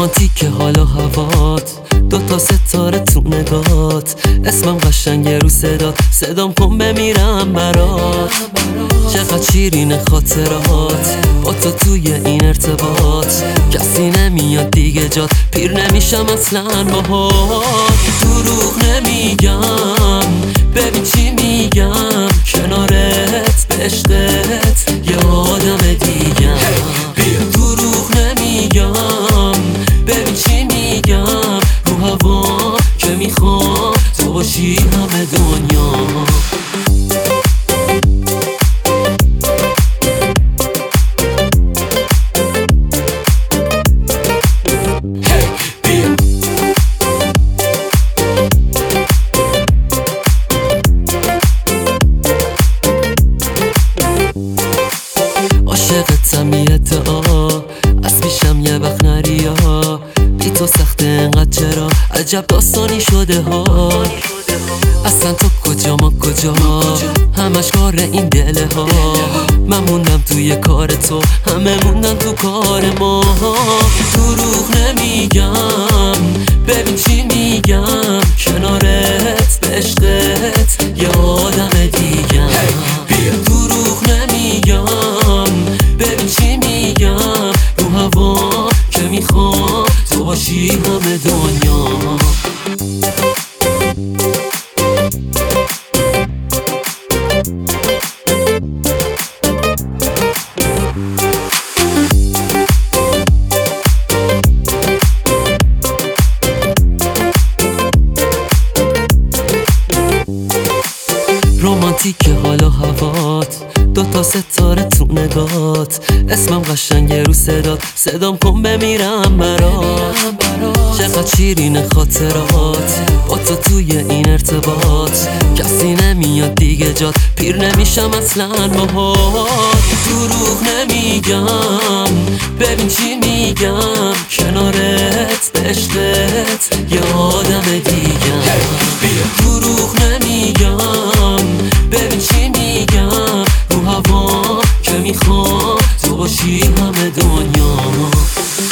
رمانتیک حال و هوات، دوتا ستاره تو نگات، اسمم قشنگه رو صدات، صدام کن بمیرم برات. چقدر شیرین خاطرات با تو توی این ارتباط، کسی نمیاد دیگه جات، پیر نمیشم اصلا باهات. دروغ نمیگم ببین چی میگم، کنارت به عشقت یه آدم دیگم. دروغ نمیگم ببین چی میگم، رو هوا که میخوام تو باشی همه دنیا. عاشقتم یه ادعا، از پیشم یه وقت نریا، بی تو سخته انقدر چرا، عجب داستانی شده ها. اصلا تو کجا ما کجا، همش کار این دله ها. من موندم توی کار تو، همه موندن تو کار ما. دروغ نمیگم ببین چی میگم، کنارت به عشقت یه آدم دیگم. دروغ نمیگم ببین چی میگم، رو هوا که میخوام تو باشی همه دنیا. رمانتیک حال و هوات، دوتا ستاره تو نگات، اسمم قشنگه رو صدات، صدام کن بمیرم برات. چقدر شیرین خاطرات با تو توی این ارتباط، کسی نمیاد دیگه جات، پیر نمیشم اصلا باهات. دروغ نمیگم ببین چی میگم، کنارت به عشقت یه آدم دیگم. دروغ نمیگم ببین چی میگم، رو هوا که میخوام تو باشی همه دنیا.